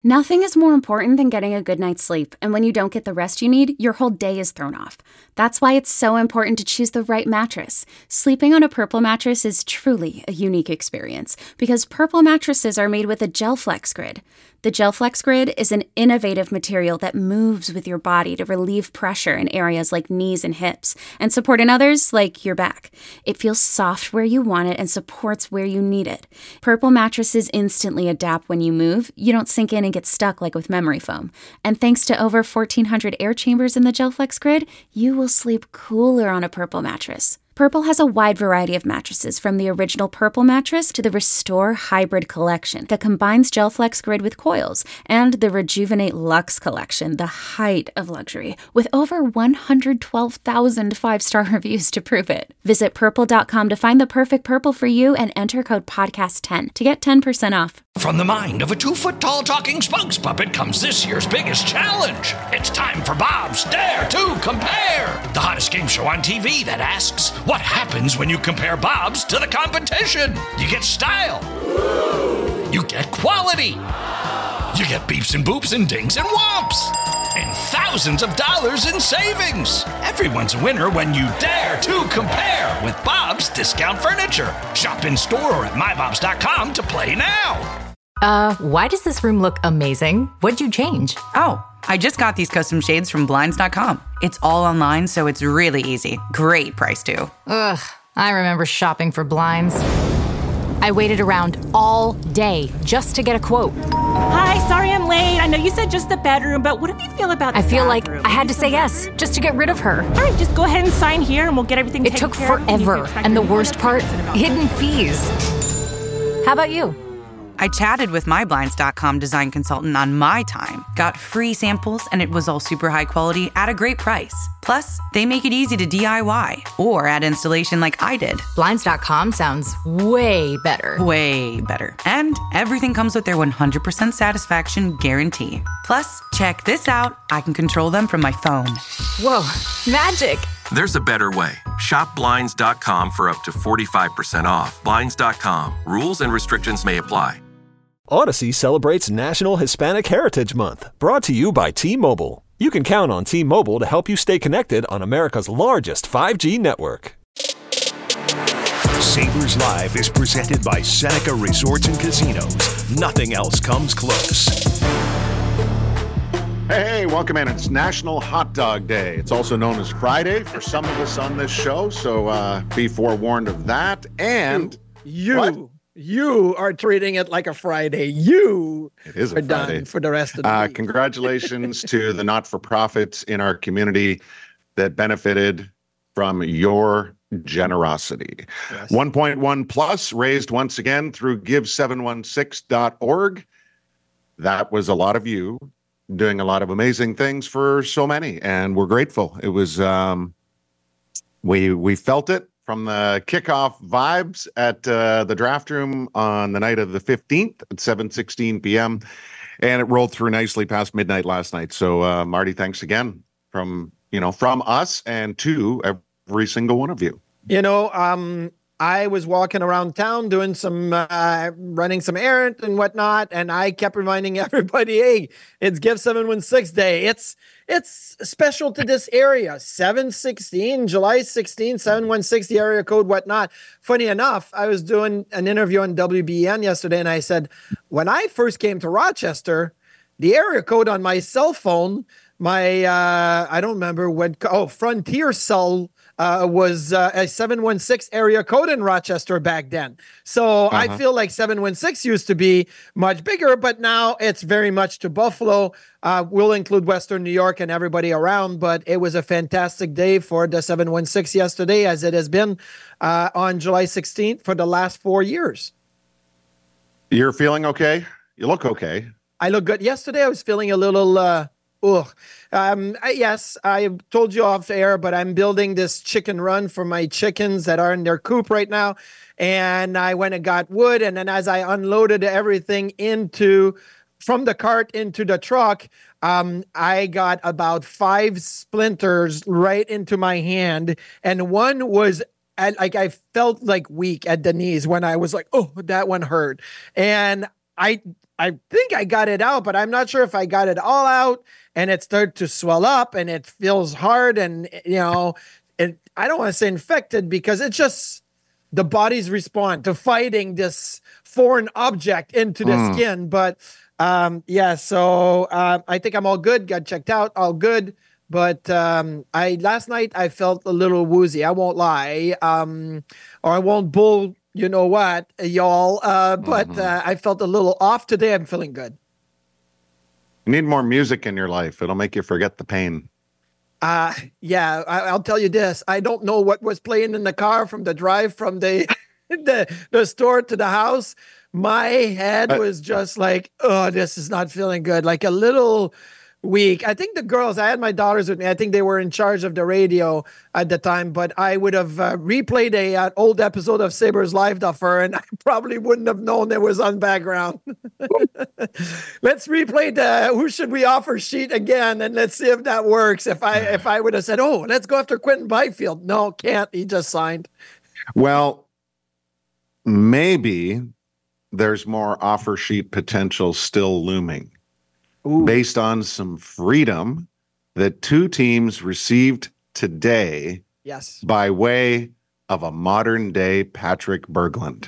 Nothing is more important than getting a good night's sleep, and when you don't get the rest you need, your whole day is thrown off. That's why it's so important to choose the right mattress. Sleeping on a Purple mattress is truly a unique experience, because Purple mattresses are made with a GelFlex Grid. The GelFlex Grid is an innovative material that moves with your body to relieve pressure in areas like knees and hips, and support in others like your back. It feels soft where you want it and supports where you need it. Purple mattresses instantly adapt when you move. You don't sink in and get stuck like with memory foam. And thanks to over 1,400 air chambers in the GelFlex Grid, you will sleep cooler on a Purple mattress. Purple has a wide variety of mattresses, from the original Purple mattress to the Restore Hybrid collection that combines GelFlex Grid with coils, and the Rejuvenate Luxe collection, the height of luxury, with over 112,000 five-star reviews to prove it. Visit purple.com to find the perfect Purple for you and enter code podcast10 to get 10% off. From the mind of a 2-foot-tall talking spokes puppet comes this year's biggest challenge. It's time for Bob's Dare to Compare, the hottest game show on TV that asks, what happens when you compare Bob's to the competition? You get style. You get quality. You get beeps and boops and dings and whomps. And thousands of dollars in savings. Everyone's a winner when you dare to compare with Bob's Discount Furniture. Shop in store or at mybobs.com to play now. Why does this room look amazing? What'd you change? Oh, I just got these custom shades from Blinds.com. It's all online, so it's really easy. Great price, too. Ugh, I remember shopping for blinds. I waited around all day just to get a quote. Hi, sorry I'm late. I know you said just the bedroom, but what do you feel about the I feel bathroom? like I had to say yes just to get rid of her. All right, just go ahead and sign here and we'll get everything taken care of. It took forever, and the worst part, hidden fees. How about you? I chatted with my Blinds.com design consultant on my time, got free samples, and it was all super high quality at a great price. Plus, they make it easy to DIY or add installation like I did. Blinds.com sounds way better. Way better. And everything comes with their 100% satisfaction guarantee. Plus, check this out. I can control them from my phone. Whoa, magic. There's a better way. Shop Blinds.com for up to 45% off. Blinds.com. Rules and restrictions may apply. Odyssey celebrates National Hispanic Heritage Month, brought to you by T-Mobile. You can count on T-Mobile to help you stay connected on America's largest 5G network. Sabres Live is presented by Seneca Resorts and Casinos. Nothing else comes close. Hey, welcome in. It's National Hot Dog Day. It's also known as Friday for some of us on this show, so be forewarned of that. And you are treating it like a Friday. You it is a are Friday. Done for the rest of the week. Congratulations to the not-for-profits in our community that benefited from your generosity. Yes. 1.1 Plus raised once again through give716.org. That was a lot of you doing a lot of amazing things for so many, and we're grateful. It was we felt it from the kickoff vibes at the draft room on the night of the 15th at 7:16 p.m. and it rolled through nicely past midnight last night. So Marty, thanks again from us and to every single one of you. I was walking around town doing some running some errands and whatnot, and I kept reminding everybody, hey, it's Give 716 Day. It's special to this area. 716, July 16, 716, the area code, whatnot. Funny enough, I was doing an interview on WBN yesterday, and I said, when I first came to Rochester, the area code on my cell phone, my I don't remember Frontier cell was a 716 area code in Rochester back then. So I feel like 716 used to be much bigger, but now it's very much to Buffalo. We'll include Western New York and everybody around, but it was a fantastic day for the 716 yesterday, as it has been on July 16th for the last 4 years. You're feeling okay? You look okay. I look good. Yesterday I was feeling a little... Yes, I told you off air, but I'm building this chicken run for my chickens that are in their coop right now. And I went and got wood. And then as I unloaded everything from the cart into the truck, I got about 5 splinters right into my hand. And one was I felt like weak at the knees when I was like, oh, that one hurt. And I think I got it out, but I'm not sure if I got it all out, and it started to swell up and it feels hard, and I don't want to say infected because it's just the body's response to fighting this foreign object into the skin. But so I think I'm all good. Got checked out, all good. But last night I felt a little woozy. I won't lie, or I won't bull. You know what, y'all? But I felt a little off today. I'm feeling good. You need more music in your life. It'll make you forget the pain. I'll tell you this. I don't know what was playing in the car from the drive from the the store to the house. My head was just like, oh, this is not feeling good. Like a little week. I think the girls, I had my daughters with me. I think they were in charge of the radio at the time, but I would have replayed an old episode of Sabres Live Duffer, and I probably wouldn't have known it was on background. Let's replay the Who Should We Offer sheet again, and let's see if that works. If I would have said, oh, let's go after Quentin Byfield. No, can't. He just signed. Well, maybe there's more offer sheet potential still looming. Based on some freedom that two teams received today, by way of a modern-day Patrick Berglund.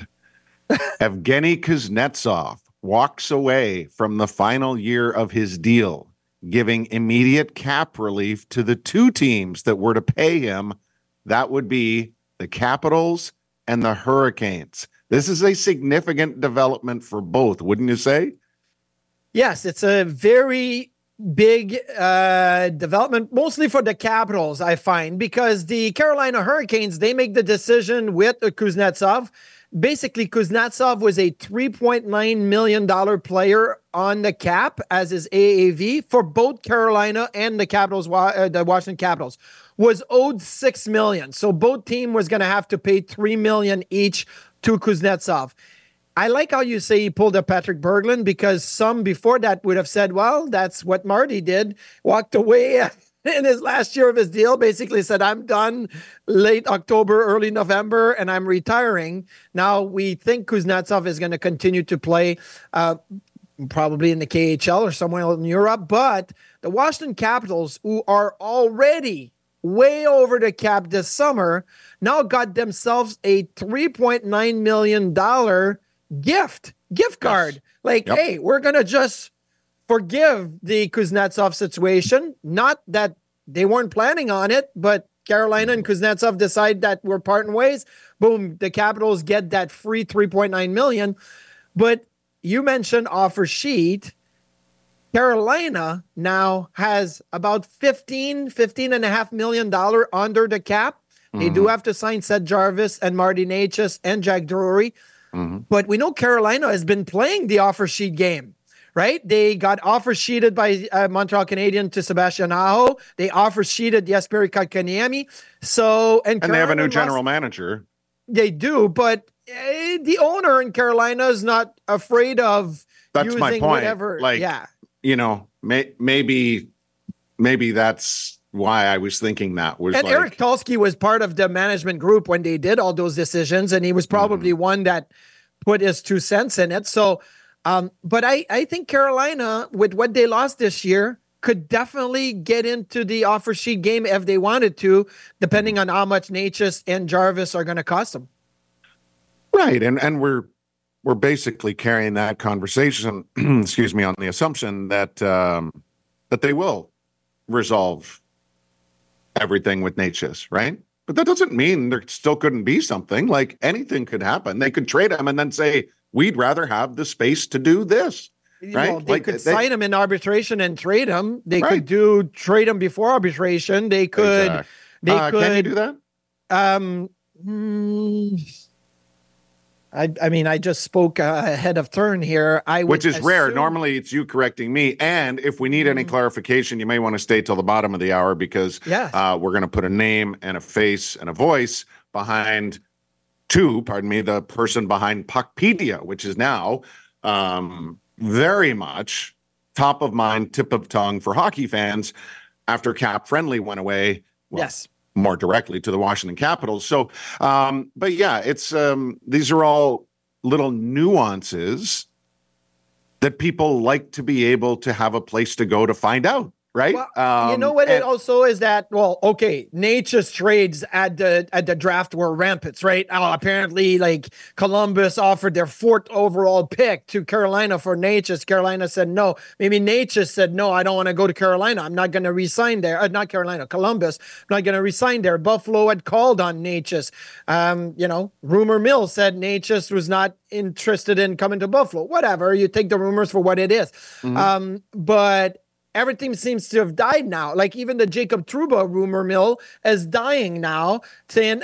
Evgeny Kuznetsov walks away from the final year of his deal, giving immediate cap relief to the two teams that were to pay him. That would be the Capitals and the Hurricanes. This is a significant development for both, wouldn't you say? Yes, it's a very big development, mostly for the Capitals, I find, because the Carolina Hurricanes, they make the decision with Kuznetsov. Basically, Kuznetsov was a $3.9 million player on the cap as his AAV for both Carolina and the Capitals, the Washington Capitals, was owed $6 million. So both team was going to have to pay $3 million each to Kuznetsov. I like how you say he pulled a Patrick Berglund, because some before that would have said, well, that's what Marty did, walked away in his last year of his deal, basically said, I'm done late October, early November, and I'm retiring. Now we think Kuznetsov is going to continue to play probably in the KHL or somewhere in Europe, but the Washington Capitals, who are already way over the cap this summer, now got themselves a $3.9 million gift card. Hey, we're going to just forgive the Kuznetsov situation. Not that they weren't planning on it, but Carolina and Kuznetsov decide that we're parting ways. Boom, the Capitals get that free $3.9 million. But you mentioned offer sheet. Carolina now has about $15.5 million under the cap. They do have to sign Seth Jarvis and Marty Necas and Jack Drury. But we know Carolina has been playing the offer sheet game, right? They got offer sheeted by Montreal Canadiens to Sebastian Aho. They offer sheeted Jesperi Kotkaniemi. And they have a new general manager. They do, but the owner in Carolina is not afraid of using my point. Whatever. Maybe that's why I was thinking that was. And Eric Tulsky was part of the management group when they did all those decisions, and he was probably one that put his 2 cents in it. So, but I think Carolina, with what they lost this year, could definitely get into the offer sheet game if they wanted to, depending on how much Necas and Jarvis are going to cost them. Right, and we're basically carrying that conversation, excuse me, on the assumption that that they will resolve everything with Necas, right? But that doesn't mean there still couldn't be something. Like, anything could happen. They could trade him and then say, we'd rather have the space to do this, right? Well, they could sign him in arbitration and trade him. They could trade him before arbitration. They could. Can you do that? I mean, I just spoke ahead of turn here. Which is rare. Normally, it's you correcting me. And if we need any clarification, you may want to stay till the bottom of the hour, because we're going to put a name and a face and a voice behind the person behind Puckpedia, which is now very much top of mind, tip of tongue for hockey fans after Cap Friendly went away. Well, more directly to the Washington Capitals. So, but yeah, it's these are all little nuances that people like to be able to have a place to go to find out. Right. Well, you know what it also is that, well, okay, Nature's trades at the draft were rampant, right? Apparently, like Columbus offered their 4th overall pick to Carolina for Nature's. Carolina said no. Maybe Nature said, no, I don't want to go to Carolina. I'm not going to resign there. Not Carolina, Columbus. I'm not going to resign there. Buffalo had called on Nature's. Rumor mill said Nature's was not interested in coming to Buffalo. Whatever. You take the rumors for what it is. But everything seems to have died now. Like even the Jacob Trouba rumor mill is dying now, saying,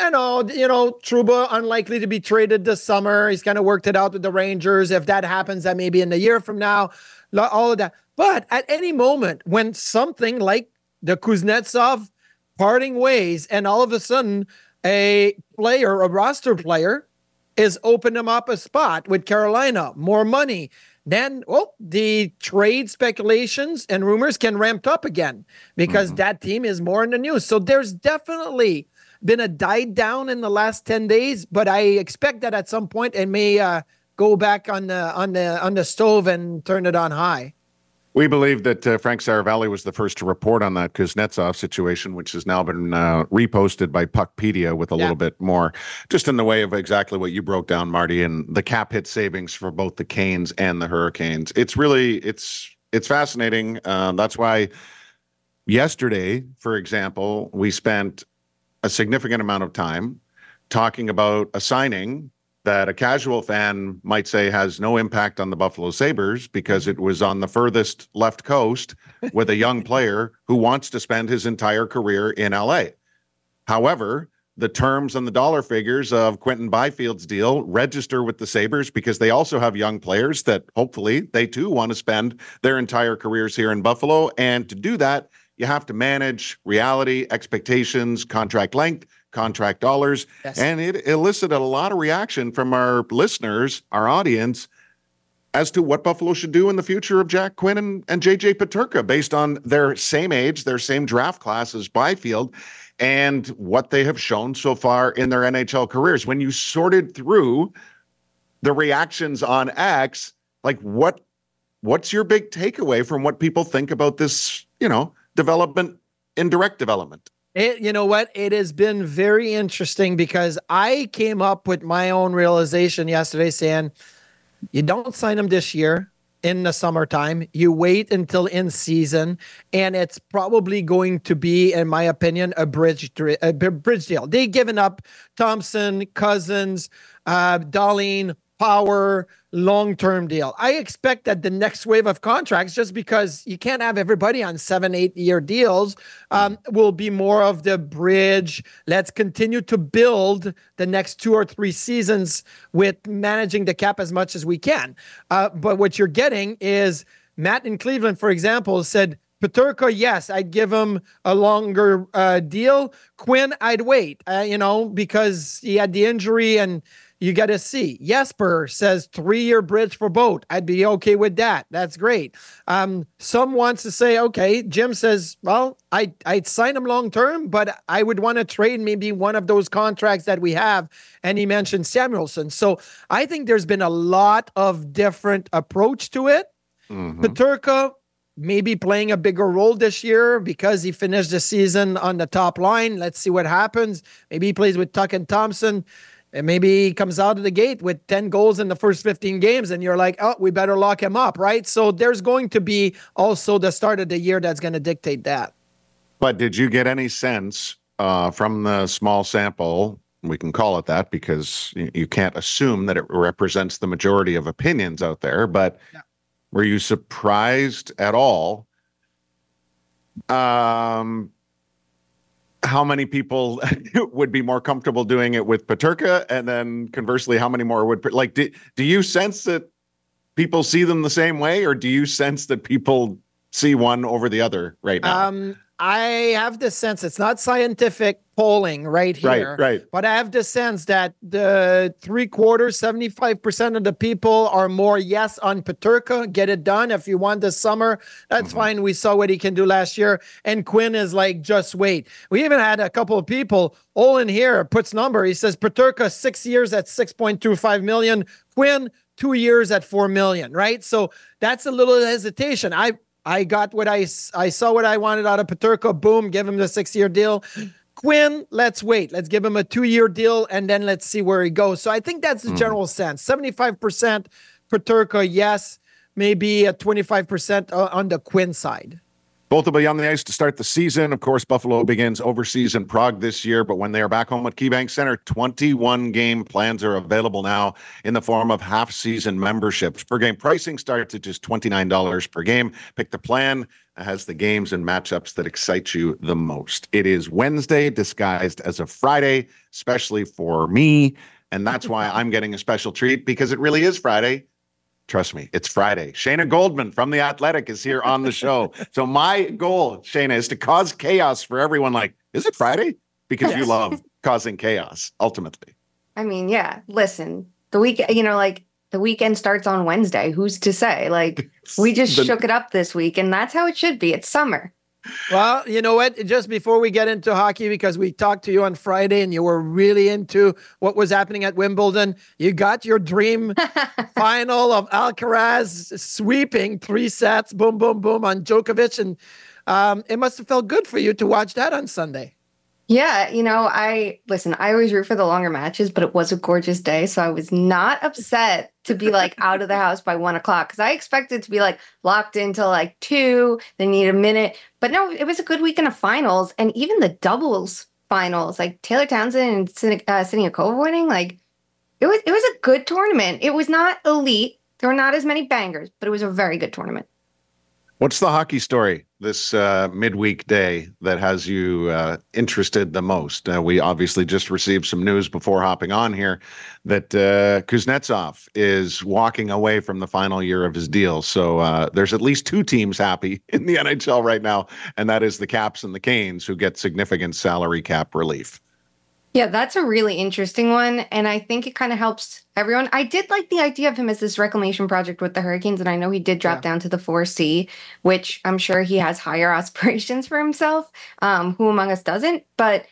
Trouba unlikely to be traded this summer. He's kind of worked it out with the Rangers. If that happens, that may be in a year from now, all of that. But at any moment, when something like the Kuznetsov parting ways, and all of a sudden a roster player is opening him up a spot with Carolina, more money, then, the trade speculations and rumors can ramp up again because that team is more in the news. So there's definitely been a die down in the last 10 days, but I expect that at some point it may go back on the stove and turn it on high. We believe that Frank Saravalli was the first to report on that Kuznetsov situation, which has now been reposted by Puckpedia with a little bit more, just in the way of exactly what you broke down, Marty, and the cap hit savings for both the Canes and the Hurricanes. It's really, it's fascinating. That's why yesterday, for example, we spent a significant amount of time talking about a signing that a casual fan might say has no impact on the Buffalo Sabres because it was on the furthest left coast with a young player who wants to spend his entire career in LA. However, the terms and the dollar figures of Quentin Byfield's deal register with the Sabres because they also have young players that hopefully they too want to spend their entire careers here in Buffalo. And to do that, you have to manage reality, expectations, contract length, contract dollars. Yes. And it elicited a lot of reaction from our listeners, our audience, as to what Buffalo should do in the future of Jack Quinn and JJ Peterka based on their same age, their same draft class as Byfield, and what they have shown so far in their NHL careers. When you sorted through the reactions on X, like what's your big takeaway from what people think about this, development, indirect development? You know what? It has been very interesting because I came up with my own realization yesterday saying, you don't sign him this year in the summertime. You wait until in season, and it's probably going to be, in my opinion, a bridge deal. They've given up Thompson, Cousins, Dahlin, Power, long-term deal. I expect that the next wave of contracts, just because you can't have everybody on 7-8 year deals, will be more of the bridge. Let's continue to build the next 2 or 3 seasons with managing the cap as much as we can. But what you're getting is Matt in Cleveland, for example, said, Peterka, yes, I'd give him a longer deal. Quinn, I'd wait, because he had the injury and you got to see. Jesper says 3-year bridge for both. I'd be okay with that. That's great. Some wants to say, okay, Jim says, well, I'd sign him long-term, but I would want to trade maybe one of those contracts that we have. And he mentioned Samuelson. So I think there's been a lot of different approach to it. Peterka maybe playing a bigger role this year because he finished the season on the top line. Let's see what happens. Maybe he plays with Tuck and Thompson. And maybe he comes out of the gate with 10 goals in the first 15 games, and you're like, oh, we better lock him up, right? So there's going to be also the start of the year that's going to dictate that. But did you get any sense from the small sample, we can call it that because you can't assume that it represents the majority of opinions out there, but were you surprised at all how many people would be more comfortable doing it with Peterka, and then conversely, how many more would do you sense that people see them the same way, or do you sense that people see one over the other right now? I have the sense it's not scientific polling right here, right. But I have the sense that the 75% of the people are more yes on Peterka. Get it done. If you want this summer, that's fine. We saw what he can do last year. And Quinn is like, just wait. We even had a couple of people. Olin here puts number. He says Peterka 6 years at $6.25 million. Quinn 2 years at $4 million, right? So that's a little hesitation. I got what I saw what I wanted out of Peterka. Boom, give him the 6-year deal. Quinn, let's wait. Let's give him a 2-year deal, and then let's see where he goes. So I think that's the general sense. 75% Peterka, yes. Maybe a 25% on the Quinn side. Both will be on the ice to start the season. Of course, Buffalo begins overseas in Prague this year, but when they are back home at KeyBank Center, 21-game plans are available now in the form of half-season memberships. Per game pricing starts at just $29 per game. Pick the plan that has the games and matchups that excite you the most. It is Wednesday disguised as a Friday, especially for me, and that's why I'm getting a special treat, because it really is Friday. Trust me, it's Friday. Shayna Goldman from The Athletic is here on the show. So my goal, Shayna, is to cause chaos for everyone. Like, is it Friday? Because you love causing chaos, ultimately. I mean, yeah, listen, the weekend starts on Wednesday. Who's to say? Like, we just shook it up this week, and that's how it should be. It's summer. Well, you know what? Just before we get into hockey, because we talked to you on Friday and you were really into what was happening at Wimbledon, you got your dream final of Alcaraz sweeping 3 sets, boom, boom, boom, on Djokovic. And it must have felt good for you to watch that on Sunday. Yeah, I always root for the longer matches, but it was a gorgeous day. So I was not upset to be like out of the house by 1 o'clock, because I expected to be like locked into like 2, then need a minute. But no, it was a good weekend of finals, and even the doubles finals, like Taylor Townsend and Siniakova winning, like it was a good tournament. It was not elite. There were not as many bangers, but it was a very good tournament. What's the hockey story this midweek day that has you interested the most? We obviously just received some news before hopping on here that Kuznetsov is walking away from the final year of his deal. So there's at least 2 teams happy in the NHL right now, and that is the Caps and the Canes, who get significant salary cap relief. Yeah, that's a really interesting one, and I think it kind of helps everyone. I did like the idea of him as this reclamation project with the Hurricanes, and I know he did drop down to the 4C, which I'm sure he has higher aspirations for himself. Who among us doesn't? But,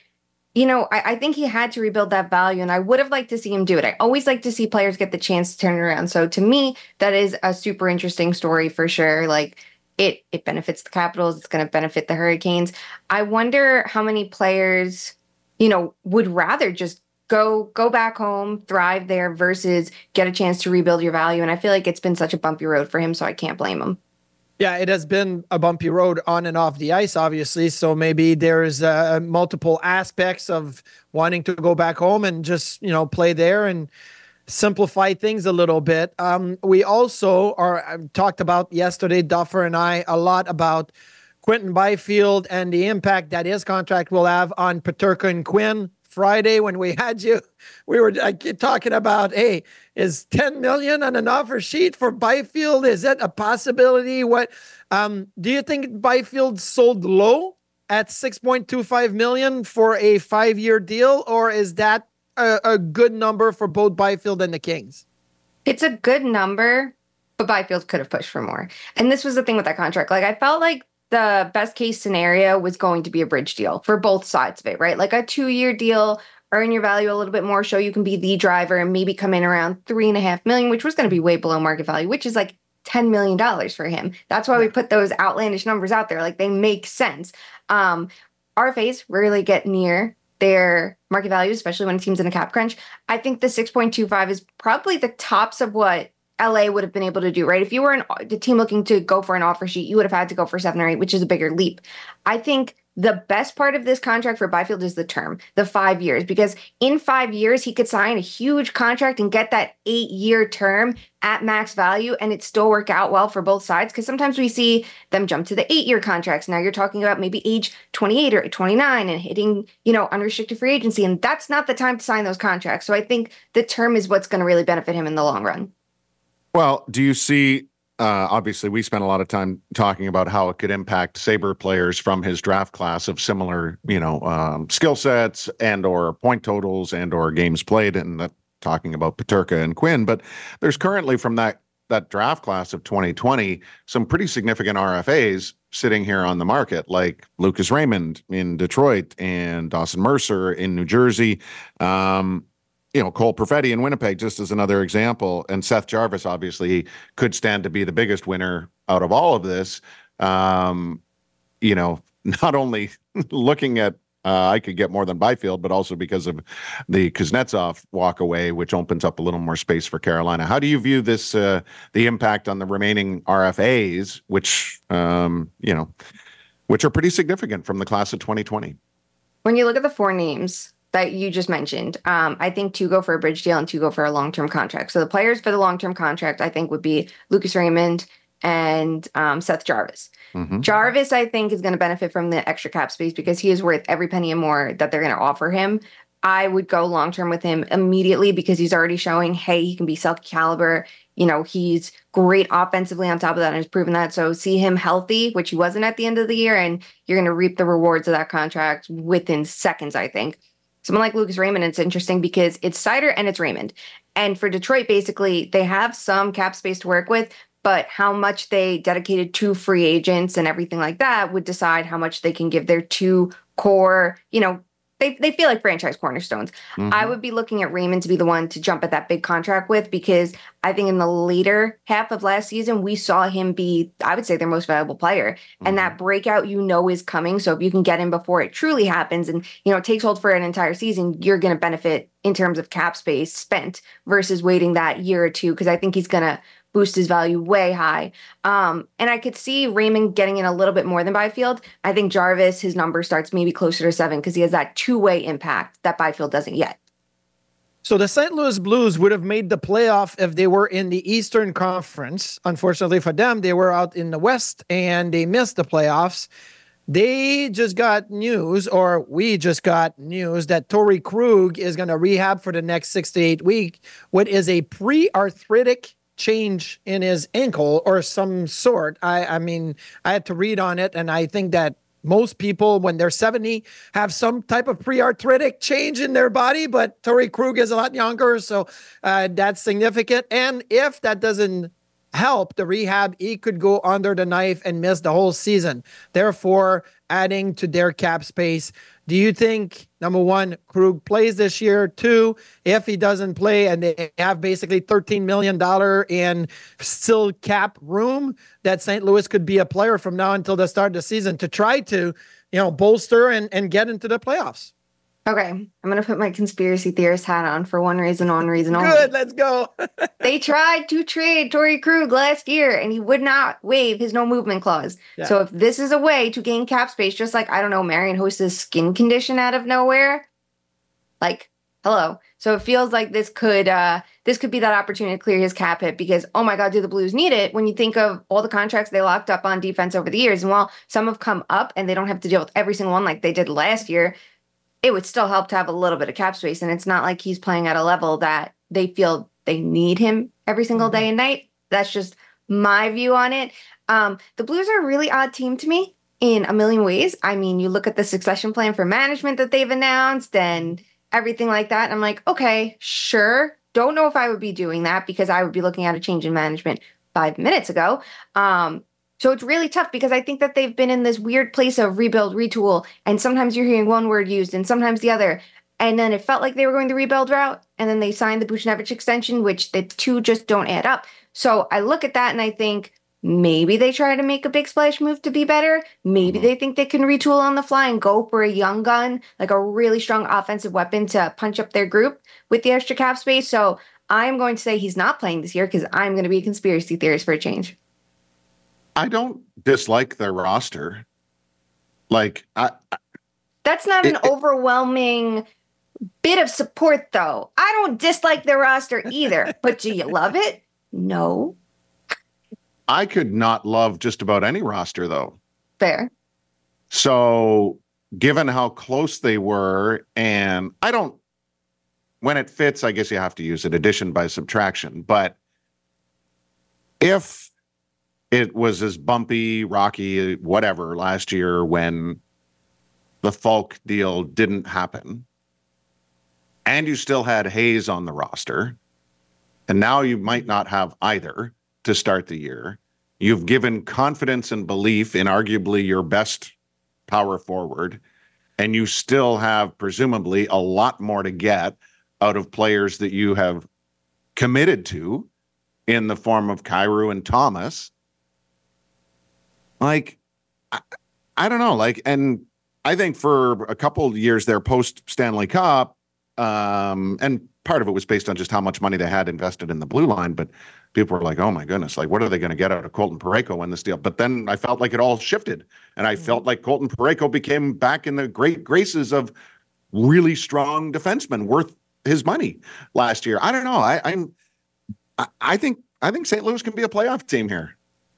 I think he had to rebuild that value, and I would have liked to see him do it. I always like to see players get the chance to turn it around. So to me, that is a super interesting story for sure. Like, it benefits the Capitals. It's going to benefit the Hurricanes. I wonder how many players would rather just go back home, thrive there, versus get a chance to rebuild your value. And I feel like it's been such a bumpy road for him, so I can't blame him. Yeah, it has been a bumpy road on and off the ice, obviously. So maybe there's multiple aspects of wanting to go back home and just, play there and simplify things a little bit. We also talked about yesterday, Duffer and I, a lot about Quinton Byfield and the impact that his contract will have on Peterka and Quinn. Friday, when we had you, we were talking about, hey, is $10 million on an offer sheet for Byfield? Is that a possibility? What do you think Byfield sold low at $6.25 million for a 5-year deal, or is that a good number for both Byfield and the Kings? It's a good number, but Byfield could have pushed for more. And this was the thing with that contract. Like, I felt like the best case scenario was going to be a bridge deal for both sides of it, right? Like a 2-year deal, earn your value a little bit more, show you can be the driver, and maybe come in around $3.5 million, which was going to be way below market value, which is like $10 million for him. That's why we put those outlandish numbers out there. Like, they make sense. RFAs rarely get near their market value, especially when a team's in a cap crunch. I think the 6.25 is probably the tops of what LA would have been able to do, right? If you were the team looking to go for an offer sheet, you would have had to go for 7 or 8, which is a bigger leap. I think the best part of this contract for Byfield is the term, the 5 years, because in 5 years, he could sign a huge contract and get that 8-year term at max value, and it still work out well for both sides. Because sometimes we see them jump to the 8-year contracts. Now you're talking about maybe age 28 or 29 and hitting, unrestricted free agency, and that's not the time to sign those contracts. So I think the term is what's going to really benefit him in the long run. Well, do you see, obviously we spent a lot of time talking about how it could impact Sabre players from his draft class of similar, skill sets and or point totals and or games played, and that talking about Peterka and Quinn. But there's currently from that draft class of 2020, some pretty significant RFAs sitting here on the market, like Lucas Raymond in Detroit and Dawson Mercer in New Jersey. Cole Perfetti in Winnipeg, just as another example, and Seth Jarvis obviously could stand to be the biggest winner out of all of this. Not only looking at I could get more than Byfield, but also because of the Kuznetsov walk away, which opens up a little more space for Carolina. How do you view this, the impact on the remaining RFAs, which are pretty significant from the class of 2020? When you look at the 4 names that you just mentioned, I think 2 go for a bridge deal and 2 go for a long-term contract. So the players for the long-term contract, I think, would be Lucas Raymond and Seth Jarvis. Mm-hmm. Jarvis, I think, is going to benefit from the extra cap space because he is worth every penny and more that they're going to offer him. I would go long-term with him immediately because he's already showing, hey, he can be Selke caliber. He's great offensively on top of that and has proven that. So see him healthy, which he wasn't at the end of the year, and you're going to reap the rewards of that contract within seconds, I think. Someone like Lucas Raymond, it's interesting because it's Seider and it's Raymond. And for Detroit, basically, they have some cap space to work with, but how much they dedicated to free agents and everything like that would decide how much they can give their 2 core, they feel like franchise cornerstones. Mm-hmm. I would be looking at Raymond to be the one to jump at that big contract with, because I think in the later half of last season, we saw him be, I would say, their most valuable player. Mm-hmm. And that breakout, is coming. So if you can get him before it truly happens and, it takes hold for an entire season, you're going to benefit in terms of cap space spent versus waiting that year or 2, because I think he's going to boost his value way high. And I could see Raymond getting in a little bit more than Byfield. I think Jarvis, his number starts maybe closer to 7 because he has that 2-way impact that Byfield doesn't yet. So the St. Louis Blues would have made the playoff if they were in the Eastern Conference. Unfortunately for them, they were out in the West and they missed the playoffs. They just got news, or we just got news, that Torrey Krug is going to rehab for the next 6 to 8 weeks. What is a pre-arthritic change in his ankle or some sort. I mean, I had to read on it, and I think that most people, when they're 70, have some type of pre-arthritic change in their body, but Torrey Krug is a lot younger, so that's significant. And if that doesn't help the rehab, he could go under the knife and miss the whole season, therefore adding to their cap space. Do you think, number 1, Krug plays this year? 2, if he doesn't play and they have basically $13 million in still cap room, that St. Louis could be a player from now until the start of the season to try to, bolster and get into the playoffs? Okay, I'm going to put my conspiracy theorist hat on for one reason only. Good, let's go. They tried to trade Torrey Krug last year, and he would not waive his no movement clause. Yeah. So if this is a way to gain cap space, just like, Marian Hossa's skin condition out of nowhere, hello. So it feels like this could be that opportunity to clear his cap hit because, oh my God, do the Blues need it? When you think of all the contracts they locked up on defense over the years, and while some have come up and they don't have to deal with every single one like they did last year, it would still help to have a little bit of cap space. And it's not like he's playing at a level that they feel they need him every single day and night. That's just my view on it. The Blues are a really odd team to me in a million ways. I mean, you look at the succession plan for management that they've announced and everything like that. And I'm like, okay, sure. Don't know if I would be doing that because I would be looking at a change in management 5 minutes ago. So it's really tough because I think that they've been in this weird place of rebuild, retool, and sometimes you're hearing one word used and sometimes the other. And then it felt like they were going the rebuild route, and then they signed the Buchnevich extension, which the two just don't add up. So I look at that and I think maybe they try to make a big splash move to be better. Maybe they think they can retool on the fly and go for a young gun, like a really strong offensive weapon to punch up their group with the extra cap space. So I'm going to say he's not playing this year because I'm going to be a conspiracy theorist for a change. I don't dislike their roster. That's not an overwhelming bit of support, though. I don't dislike their roster either. But do you love it? No. I could not love just about any roster, though. Fair. So, given how close they were, and when it fits, I guess you have to use it, addition by subtraction. But if it was as bumpy, rocky, whatever last year when the Falk deal didn't happen, and you still had Hayes on the roster, and now you might not have either to start the year. You've given confidence and belief in arguably your best power forward, and you still have presumably a lot more to get out of players that you have committed to in the form of Kyrou and Thomas. Like, I don't know. Like, and I think for a couple of years there post Stanley Cup, and part of it was based on just how much money they had invested in the blue line, but people were like, oh my goodness, like what are they going to get out of Colton Parayko in this deal? But then I felt like it all shifted, and I felt like Colton Parayko became back in the great graces of really strong defensemen worth his money last year. I don't know. I think St. Louis can be a playoff team here.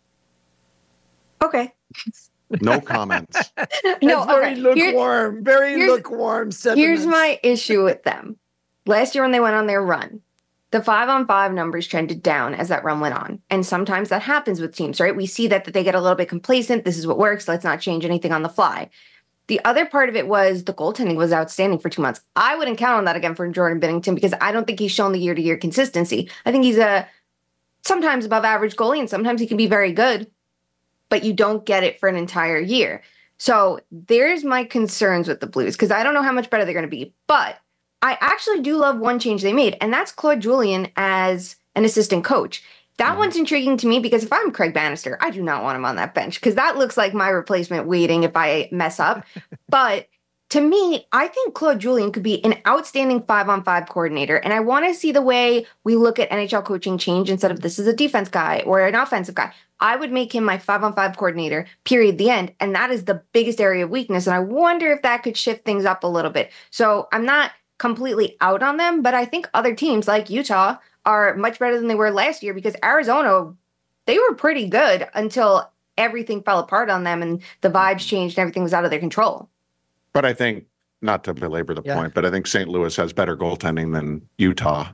Okay. No comments. No, very lukewarm. Very lukewarm. Here's my issue with them. Last year when they went on their run, the 5-on-5 numbers trended down as that run went on. And sometimes that happens with teams, right? We see that they get a little bit complacent. This is what works. Let's not change anything on the fly. The other part of it was the goaltending was outstanding for 2 months. I wouldn't count on that again for Jordan Binnington because I don't think he's shown the year-to-year consistency. I think he's a sometimes above average goalie and sometimes he can be very good, but you don't get it for an entire year. So there's my concerns with the Blues because I don't know how much better they're going to be. But I actually do love one change they made, and that's Claude Julien as an assistant coach. That one's intriguing to me because if I'm Craig Bannister, I do not want him on that bench because that looks like my replacement waiting if I mess up. But to me, I think Claude Julien could be an outstanding 5-on-5 coordinator. And I want to see the way we look at NHL coaching change instead of this is a defense guy or an offensive guy. I would make him my 5-on-5 coordinator, period, the end. And that is the biggest area of weakness. And I wonder if that could shift things up a little bit. So I'm not completely out on them, but I think other teams like Utah are much better than they were last year because Arizona, they were pretty good until everything fell apart on them and the vibes changed and everything was out of their control. But I think, not to belabor the point, but I think St. Louis has better goaltending than Utah.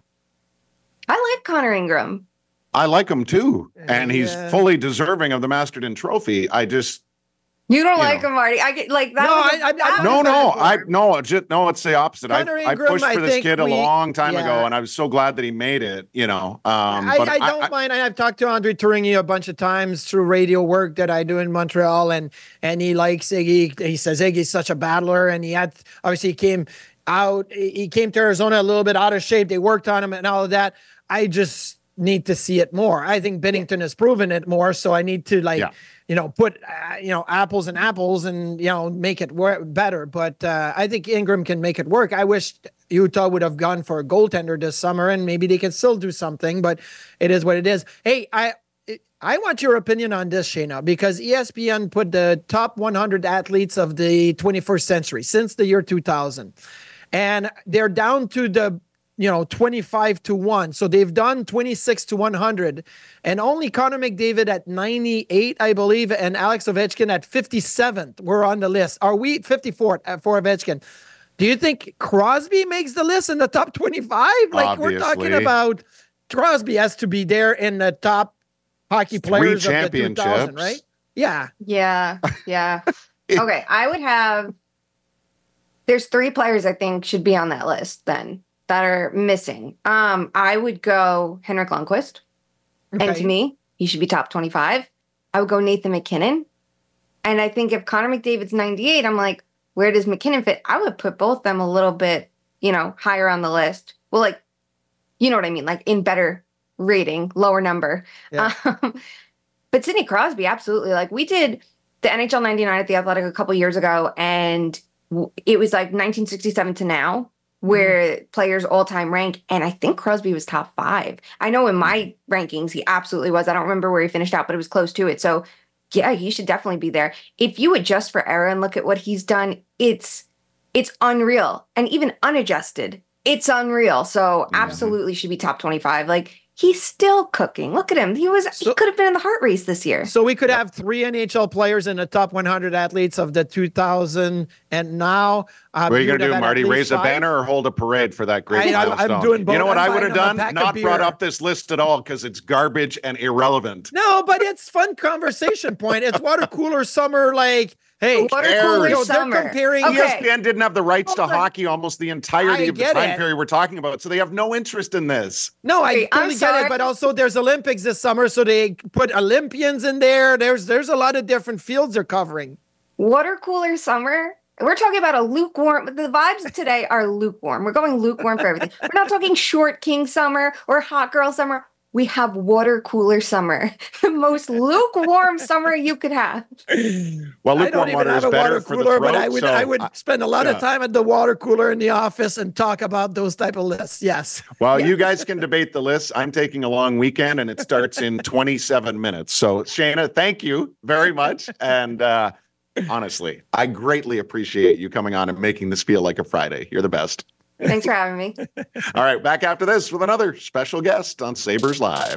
I like Connor Ingram. I like him too. And he's fully deserving of the Masterton Trophy. I just... You don't like him, Marty. I get like that. No, it's the opposite. I pushed for this kid a long time ago, and I was so glad that he made it. I don't mind. I've talked to Andre Tourigny a bunch of times through radio work that I do in Montreal, and he likes Iggy. He says Iggy's such a battler, and he came to Arizona a little bit out of shape. They worked on him and all of that. I just need to see it more. I think Binnington has proven it more, so I need to put apples and apples and make it better. But I think Ingram can make it work. I wish Utah would have gone for a goaltender this summer, and maybe they can still do something. But it is what it is. Hey, I want your opinion on this, Shayna, because ESPN put the top 100 athletes of the 21st century since the year 2000, and they're down to the 25-1. So they've done 26 to 100, and only Connor McDavid at 98, I believe, and Alex Ovechkin at 57th were on the list. Are we 54th for Ovechkin? Do you think Crosby makes the list in the top 25? Like, we're talking about Crosby has to be there in the top hockey players of the 2000, right? Yeah. Okay, I would have. There's 3 players I think should be on that list then. That are missing. I would go Henrik Lundqvist. Okay. And to me, he should be top 25. I would go Nathan McKinnon. And I think if Connor McDavid's 98, I'm like, where does McKinnon fit? I would put both them a little bit, higher on the list. Well, like, you know what I mean? Like in better rating, lower number. Yeah. But Sidney Crosby, absolutely. Like we did the NHL 99 at the Athletic a couple years ago, and it was like 1967 to now, where players all-time rank, and I think Crosby was top 5. I know in my rankings he absolutely was. I don't remember where he finished out, but it was close to it. So, yeah, he should definitely be there. If you adjust for error and look at what he's done, it's unreal. And even unadjusted, it's unreal. So, absolutely should be top 25. Like, he's still cooking. Look at him. He could have been in the Hart race this year. So we could have 3 NHL players in the top 100 athletes of the 2000, and now. What are you going to do, Marty? Raise 5? A banner or hold a parade for that great milestone? I'm doing both. You know what I would have done? Not brought up this list at all because it's garbage and irrelevant. No, but it's fun conversation point. It's water cooler summer, like. Hey, they're comparing. ESPN didn't have the rights to hockey almost the entirety of the time period we're talking about, so they have no interest in this. No, I totally get it, but also there's Olympics this summer, so they put Olympians in there. There's a lot of different fields they're covering. Water cooler summer We're talking about a lukewarm, the vibes today are lukewarm. We're going lukewarm for everything. We're not talking short king summer or hot girl summer. We have water cooler summer, the most lukewarm summer you could have. Well, I don't lukewarm even water have is a better water for the cooler, throat. but I would spend a lot of time at the water cooler in the office and talk about those type of lists. Yes. Well, you guys can debate the list. I'm taking a long weekend, and it starts in 27 minutes. So, Shayna, thank you very much. And honestly, I greatly appreciate you coming on and making this feel like a Friday. You're the best. Thanks for having me. All right, back after this with another special guest on Sabres Live.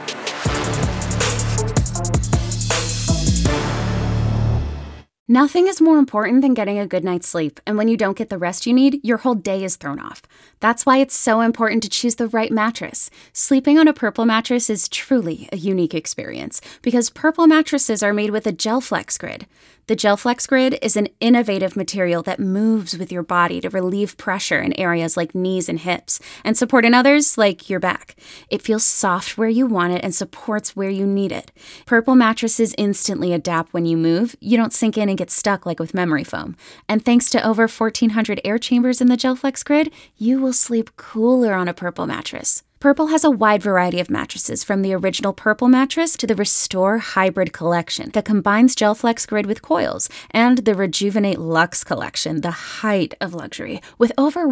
Nothing is more important than getting a good night's sleep, and when you don't get the rest you need, your whole day is thrown off. That's why it's so important to choose the right mattress. Sleeping on a Purple mattress is truly a unique experience because Purple mattresses are made with a GelFlex Grid. The GelFlex Grid is an innovative material that moves with your body to relieve pressure in areas like knees and hips and support in others like your back. It feels soft where you want it and supports where you need it. Purple mattresses instantly adapt when you move. You don't sink in and get stuck like with memory foam. And thanks to over 1,400 air chambers in the GelFlex Grid, you will sleep cooler on a Purple mattress. Purple has a wide variety of mattresses, from the original Purple mattress to the Restore Hybrid collection that combines GelFlex Grid with coils, and the Rejuvenate Luxe collection, the height of luxury, with over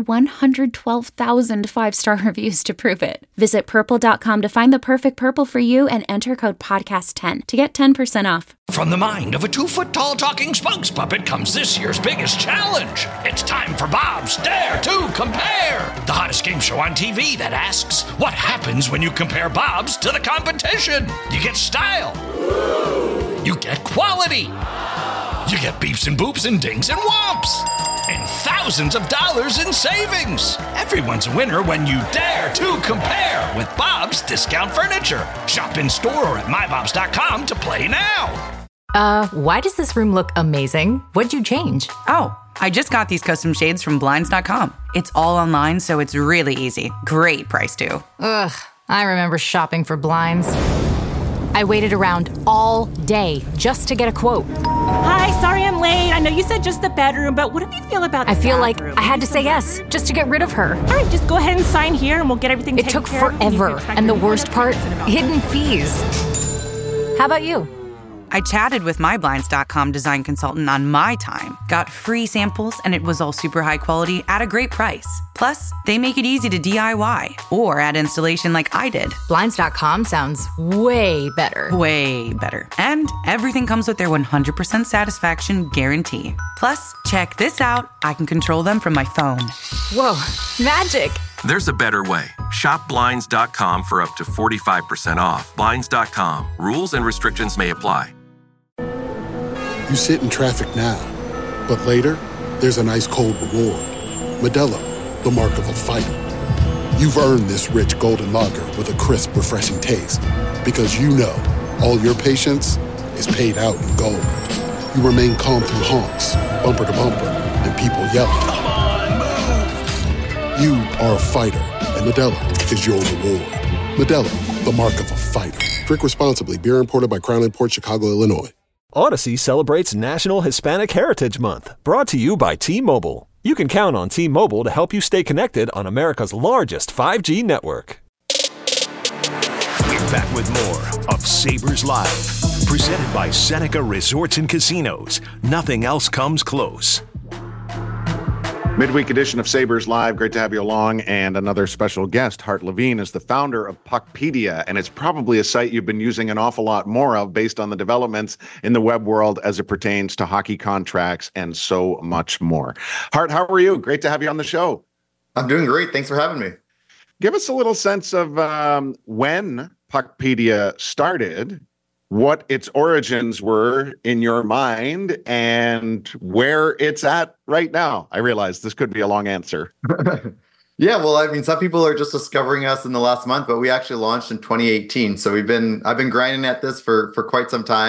112,000 five-star reviews to prove it. Visit purple.com to find the perfect Purple for you and enter code podcast10 to get 10% off. From the mind of a 2-foot-tall talking spokes puppet comes this year's biggest challenge. It's time for Bob's Dare to Compare, the hottest game show on TV that asks, what happens when you compare Bob's to the competition? You get style. You get quality. You get beeps and boops and dings and whomps. And thousands of dollars in savings. Everyone's a winner when you dare to compare with Bob's Discount Furniture. Shop in store or at mybobs.com to play now. Why does this room look amazing? What'd you change? Oh, I just got these custom shades from Blinds.com. It's all online, so it's really easy. Great price, too. Ugh, I remember shopping for blinds. I waited around all day just to get a quote. Hi, sorry I'm late. I know you said just the bedroom, but what do you feel about the I feel like bathroom? I had to say yes just to get rid of her. All right, just go ahead and sign here and we'll get everything It taken took care of. forever, and the worst part, hidden fees. How about you? I chatted with my Blinds.com design consultant on my time, got free samples, and it was all super high quality at a great price. Plus, they make it easy to DIY or add installation like I did. Blinds.com sounds way better. Way better. And everything comes with their 100% satisfaction guarantee. Plus, check this out. I can control them from my phone. Whoa, magic. There's a better way. Shop Blinds.com for up to 45% off. Blinds.com. Rules and restrictions may apply. You sit in traffic now, but later, there's an ice cold reward. Modelo, the mark of a fighter. You've earned this rich golden lager with a crisp, refreshing taste. Because you know all your patience is paid out in gold. You remain calm through honks, bumper to bumper, and people yelling. Come on, move! You are a fighter, and Modelo is your reward. Modelo, the mark of a fighter. Drink responsibly. Beer imported by Crown Imports, Chicago, Illinois. Odyssey celebrates National Hispanic Heritage Month, brought to you by T-Mobile. You can count on T-Mobile to help you stay connected on America's largest 5G network. We're back with more of Sabres Live, presented by Seneca Resorts and Casinos. Nothing else comes close. Midweek edition of Sabres Live. Great to have you along. And another special guest, Hart Levine, is the founder of Puckpedia. And it's probably a site you've been using an awful lot more of based on the developments in the web world as it pertains to hockey contracts and so much more. Hart, how are you? Great to have you on the show. I'm doing great. Thanks for having me. Give us a little sense of when Puckpedia started, what its origins were in your mind, and where it's at right now. I realize this could be a long answer. Yeah, well, I mean, some people are just discovering us in the last month, but we actually launched in 2018. So I've been grinding at this for quite some time.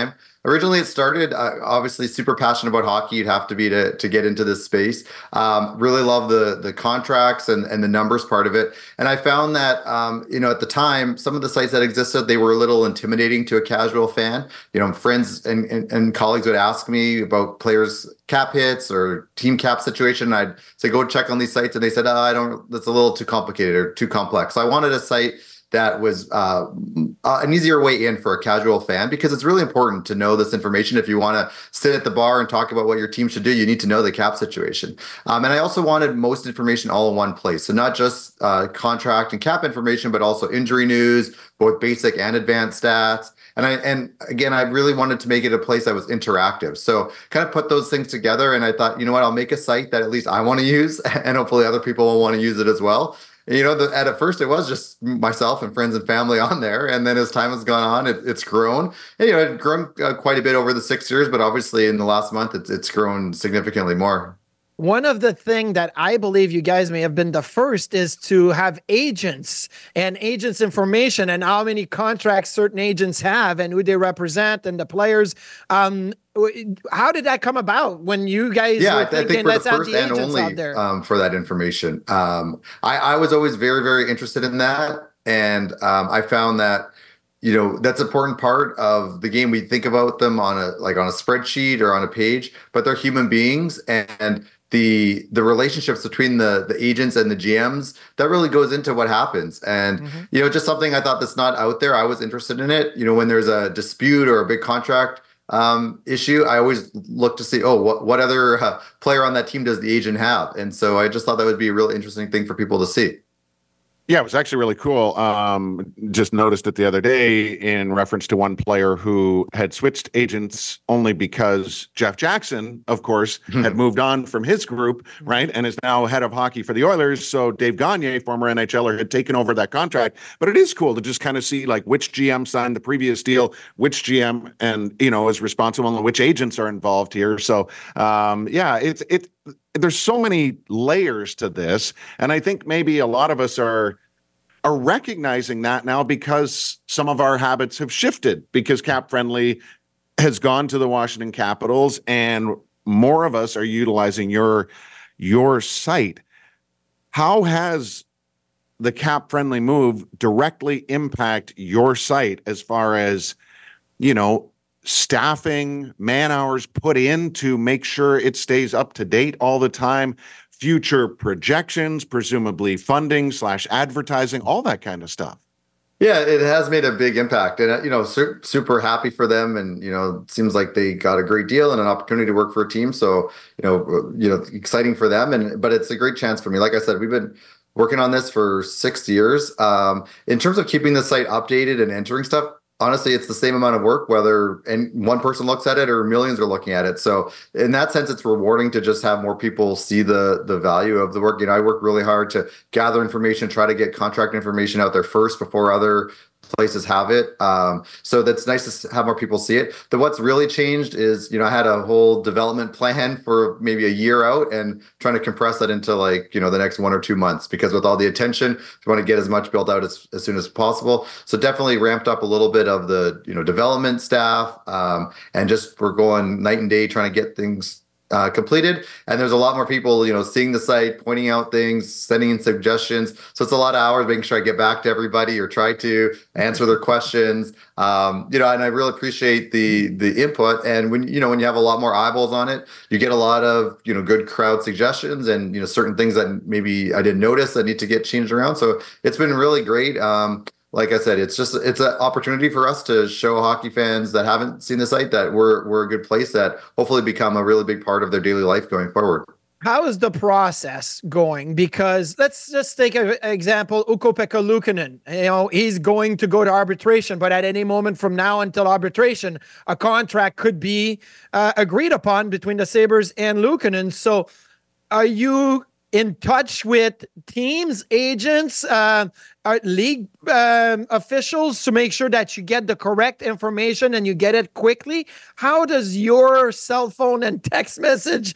originally it started, obviously super passionate about hockey. You'd have to be to get into this space. Really love the contracts and the numbers part of it. And I found that, at the time, some of the sites that existed, they were a little intimidating to a casual fan. Friends and colleagues would ask me about players' cap hits or team cap situation. I'd say, go check on these sites. And they said, that's a little too complicated or too complex. So I wanted a site that was an easier way in for a casual fan, because it's really important to know this information. If you want to sit at the bar and talk about what your team should do, you need to know the cap situation. And I also wanted most information all in one place. So not just contract and cap information, but also injury news, both basic and advanced stats. And again, I really wanted to make it a place that was interactive. So kind of put those things together. And I thought, I'll make a site that at least I want to use, and hopefully other people will want to use it as well. At first it was just myself and friends and family on there. And then as time has gone on, it's grown. And, it's grown quite a bit over the 6 years, but obviously in the last month, it's grown significantly more. One of the things that I believe you guys may have been the first is to have agents and agents information and how many contracts certain agents have and who they represent and the players. How did that come about when you guys were thinking, let's have the agents out there? For that information. I was always very, very interested in that. And I found that, that's an important part of the game. We think about them on a spreadsheet or on a page, but they're human beings, and the relationships between the agents and the GMs, that really goes into what happens. And, just something I thought that's not out there. I was interested in it. When there's a dispute or a big contract issue, I always look to see, what other player on that team does the agent have? And so I just thought that would be a really interesting thing for people to see. Yeah, it was actually really cool. Just noticed it the other day in reference to one player who had switched agents only because Jeff Jackson, of course, had moved on from his group, right, and is now head of hockey for the Oilers. So Dave Gagne, former NHLer, had taken over that contract. But it is cool to just kind of see which GM signed the previous deal, which GM and is responsible, and which agents are involved here. So there's so many layers to this, and I think maybe a lot of us are recognizing that now because some of our habits have shifted, because Cap Friendly has gone to the Washington Capitals and more of us are utilizing your site. How has the Cap Friendly move directly impact your site as far as, staffing, man hours put in to make sure it stays up to date all the time, future projections, presumably funding / advertising, all that kind of stuff? Yeah, it has made a big impact, and super happy for them, and it seems like they got a great deal and an opportunity to work for a team. So exciting for them, but it's a great chance for me. Like I said, we've been working on this for 6 years. In terms of keeping the site updated and entering stuff, honestly, it's the same amount of work, whether one person looks at it or millions are looking at it. So in that sense, it's rewarding to just have more people see the value of the work. I work really hard to gather information, try to get contract information out there first before other places have it. So that's nice to have more people see it. What's really changed is, I had a whole development plan for maybe a year out and trying to compress that into the next 1 or 2 months, because with all the attention, you want to get as much built out as soon as possible. So definitely ramped up a little bit of the, development staff, and just we're going night and day trying to get things completed. And there's a lot more people, seeing the site, pointing out things, sending in suggestions. So it's a lot of hours making sure I get back to everybody or try to answer their questions. And I really appreciate the input. And when you have a lot more eyeballs on it, you get a lot of, good crowd suggestions and, certain things that maybe I didn't notice that need to get changed around. So it's been really great. Like I said, it's an opportunity for us to show hockey fans that haven't seen the site that we're a good place that hopefully become a really big part of their daily life going forward. How is the process going? Because let's just take an example, Ukko-Pekka Luukkonen. He's going to go to arbitration, but at any moment from now until arbitration, a contract could be agreed upon between the Sabres and Luukkonen. So are you in touch with teams, agents, league officials to make sure that you get the correct information and you get it quickly? How does your cell phone and text message,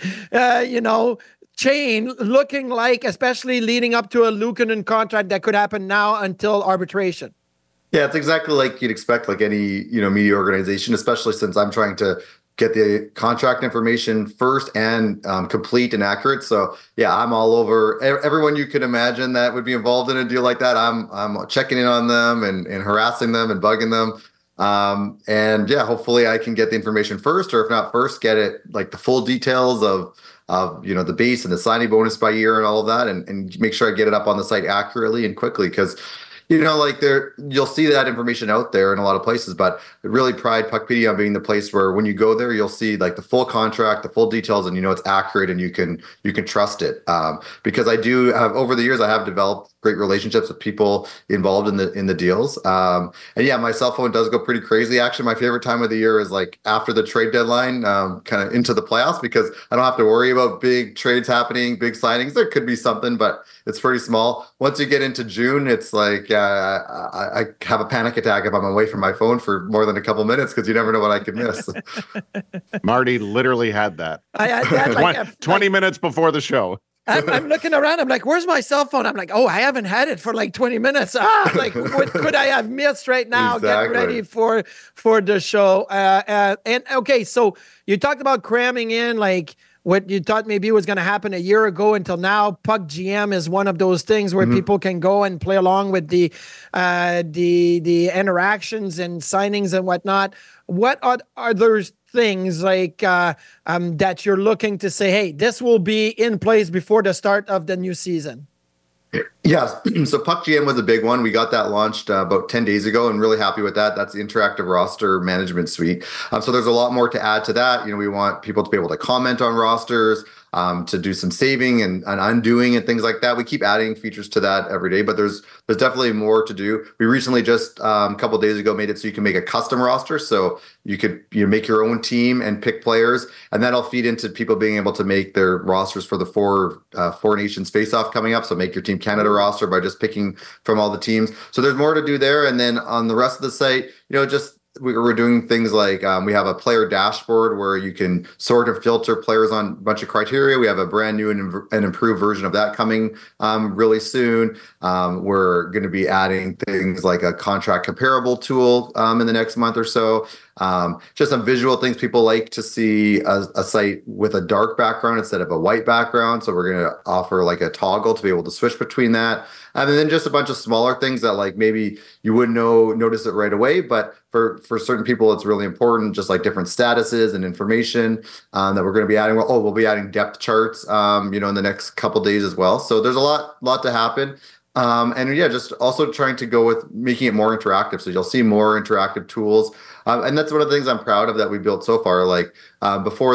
chain looking like, especially leading up to a Luukkonen contract that could happen now until arbitration? Yeah, it's exactly like you'd expect, like any, media organization, especially since I'm trying to get the contract information first and complete and accurate. So yeah, I'm all over everyone you could imagine that would be involved in a deal like that. I'm checking in on them and harassing them and bugging them. And yeah, hopefully I can get the information first, or if not first, get it like the full details of the base and the signing bonus by year and all of that, and make sure I get it up on the site accurately and quickly, because you'll see that information out there in a lot of places, but I really pride Puckpedia on being the place where when you go there, you'll see like the full contract, the full details, and it's accurate and you can trust it. Because I do have, over the years, I have developed great relationships with people involved in the deals. And yeah, my cell phone does go pretty crazy. Actually, my favorite time of the year is like after the trade deadline, kind of into the playoffs, because I don't have to worry about big trades happening, big signings. There could be something, but it's pretty small. Once you get into June, it's like I have a panic attack if I'm away from my phone for more than a couple minutes, because you never know what I could miss. Marty literally had that. I had like 20 minutes before the show. I'm looking around. I'm like, where's my cell phone? I'm like, oh, I haven't had it for like 20 minutes. Like, what could I have missed right now? Exactly. Getting ready for the show. And okay, so you talked about cramming in like what you thought maybe was going to happen a year ago until now. Puck GM is one of those things where people can go and play along with the interactions and signings and whatnot. What are those things like that you're looking to say, hey, this will be in place before the start of the new season? Yes. So Puck GM was a big one. We got that launched about 10 days ago and really happy with that. That's the interactive roster management suite. So there's a lot more to add to that. We want people to be able to comment on rosters, to do some saving and undoing and things like that. We keep adding features to that every day, but there's definitely more to do. We recently just a couple of days ago made it so you can make a custom roster. So you could make your own team and pick players, and that'll feed into people being able to make their rosters for the four nations face-off coming up. So make your Team Canada roster by just picking from all the teams. So there's more to do there. And then on the rest of the site, we're doing things like we have a player dashboard where you can sort and filter players on a bunch of criteria. We have a brand new and improved version of that coming really soon. We're going to be adding things like a contract comparable tool in the next month or so. Just some visual things. People like to see a site with a dark background instead of a white background. So we're going to offer like a toggle to be able to switch between that. And then just a bunch of smaller things that like maybe you wouldn't notice it right away, but for certain people, it's really important, just like different statuses and information that we're going to be adding. We'll be adding depth charts, in the next couple days as well. So there's a lot to happen. And yeah, just also trying to go with making it more interactive. So you'll see more interactive tools. And that's one of the things I'm proud of that we built so far. Like for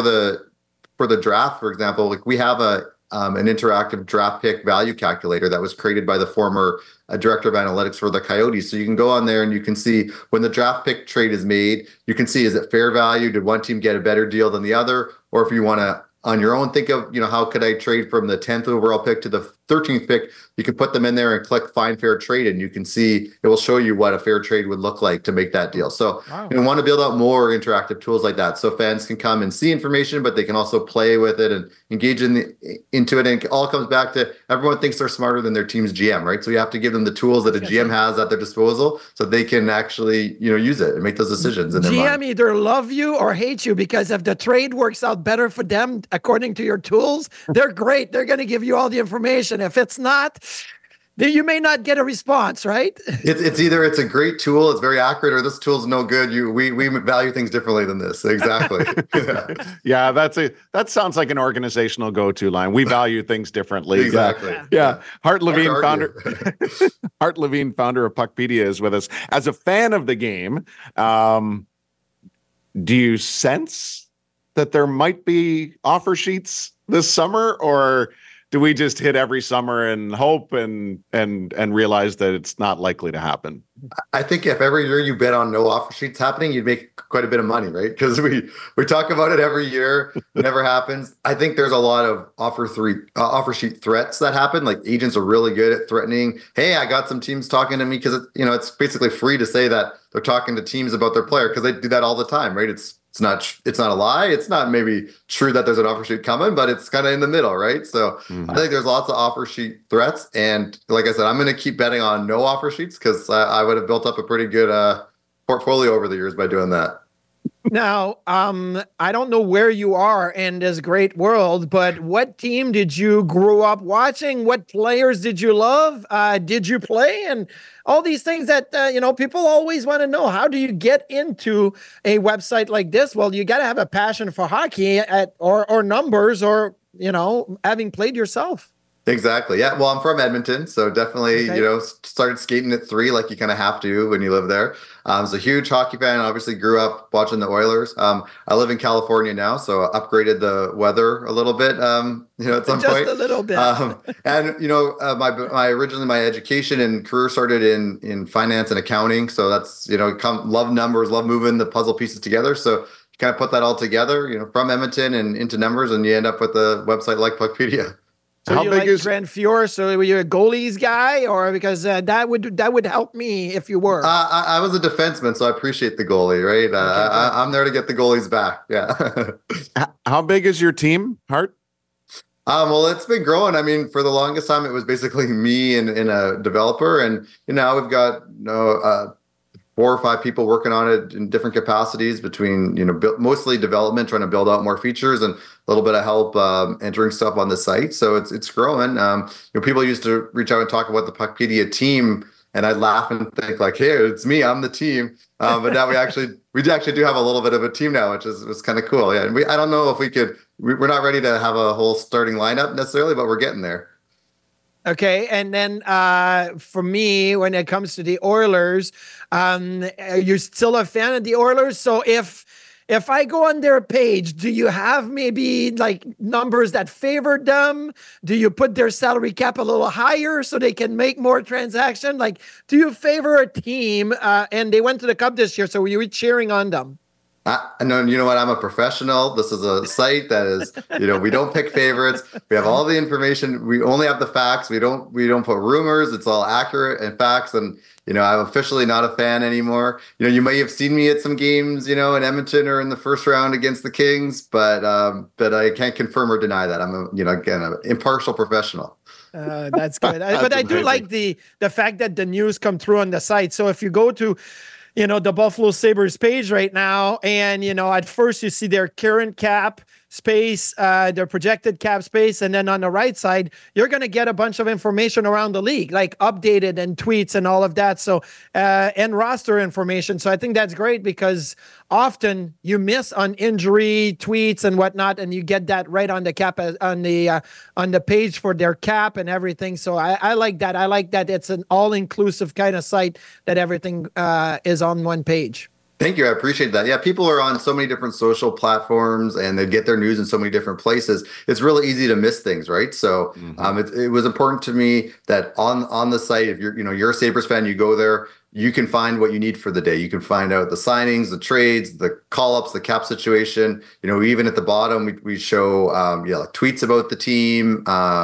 the draft, for example, like we have an interactive draft pick value calculator that was created by the former director of analytics for the Coyotes. So you can go on there and you can see when the draft pick trade is made, you can see, is it fair value? Did one team get a better deal than the other? Or if you want to, on your own, think of, how could I trade from the 10th overall pick to the 13th pick? You can put them in there and click find fair trade, and you can see, it will show you what a fair trade would look like to make that deal. So we want to build out more interactive tools like that so fans can come and see information, but they can also play with it and engage into it. And it all comes back to everyone thinks they're smarter than their team's GM, right? So you have to give them the tools that a GM has at their disposal so they can actually, use it and make those decisions in their mind. GM either love you or hate you, because if the trade works out better for them according to your tools, they're great. They're going to give you all the information. If it's not, then you may not get a response, right? It's either it's a great tool, it's very accurate, or this tool's no good. We value things differently than this. Exactly. Yeah, that sounds like an organizational go-to line. We value things differently. Exactly. Yeah. Hart Levine, founder of Puckpedia, is with us. As a fan of the game, do you sense that there might be offer sheets this summer, or do we just hit every summer and hope and realize that it's not likely to happen? I think if every year you bet on no offer sheets happening, you'd make quite a bit of money, right? Because we talk about it every year, it never happens. I think there's a lot of offer sheet threats that happen. Like agents are really good at threatening. Hey, I got some teams talking to me, because it's basically free to say that they're talking to teams about their player, because they do that all the time, right? It's it's not a lie. It's not maybe true that there's an offer sheet coming, but it's kind of in the middle, right? So I think there's lots of offer sheet threats. And like I said, I'm going to keep betting on no offer sheets because I would have built up a pretty good portfolio over the years by doing that. Now, I don't know where you are in this great world, but what team did you grow up watching? What players did you love? Did you play? And all these things that, people always want to know. How do you get into a website like this? Well, you got to have a passion for hockey or numbers or, having played yourself. Exactly. Yeah. Well, I'm from Edmonton, so definitely, started skating at 3 like you kind of have to when you live there. I was a huge hockey fan. Obviously grew up watching the Oilers. I live in California now, so upgraded the weather a little bit, at some point. Just a little bit. My education and career started in finance and accounting. So that's, love numbers, love moving the puzzle pieces together. So you kind of put that all together, from Edmonton and into numbers, and you end up with a website like Puckpedia. So how you big is Grand Fjord? So were you a goalies guy, or because that would help me if you were? I was a defenseman, so I appreciate the goalie, right? I'm there to get the goalies back. Yeah. How big is your team, Hart? Well, it's been growing. I mean, for the longest time, it was basically me and a developer, and now we've got 4 or 5 people working on it in different capacities between, mostly development, trying to build out more features and a little bit of help entering stuff on the site. So it's growing. People used to reach out and talk about the Puckpedia team, and I'd laugh and think like, hey, it's me, I'm the team. But now we actually do have a little bit of a team now, which was kind of cool. Yeah. And I don't know if we're not ready to have a whole starting lineup necessarily, but we're getting there. Okay, and then for me, when it comes to the Oilers, you're still a fan of the Oilers. So if I go on their page, do you have maybe like numbers that favored them? Do you put their salary cap a little higher so they can make more transaction? Like, do you favor a team? And they went to the Cup this year, so you were cheering on them. No, you know what? I'm a professional. This is a site that is, we don't pick favorites. We have all the information. We only have the facts. We don't put rumors. It's all accurate and facts. And, I'm officially not a fan anymore. You may have seen me at some games, in Edmonton or in the first round against the Kings, but I can't confirm or deny that. I'm an impartial professional. That's good. But I do like the fact that the news come through on the site. So if you go to the Buffalo Sabres page right now. And, at first you see their current cap space, their projected cap space. And then on the right side, you're going to get a bunch of information around the league, like updated and tweets and all of that. So, and roster information. So I think that's great because often you miss on injury tweets and whatnot, and you get that right on the cap, on the page for their cap and everything. So I like that. I like that it's an all-inclusive kind of site that everything is on one page. Thank you. I appreciate that. Yeah, people are on so many different social platforms and they get their news in so many different places. It's really easy to miss things, right? So it was important to me that on the site, if you're a Sabres fan, you go there, you can find what you need for the day. You can find out the signings, the trades, the call-ups, the cap situation. Even at the bottom, we show like tweets about the team,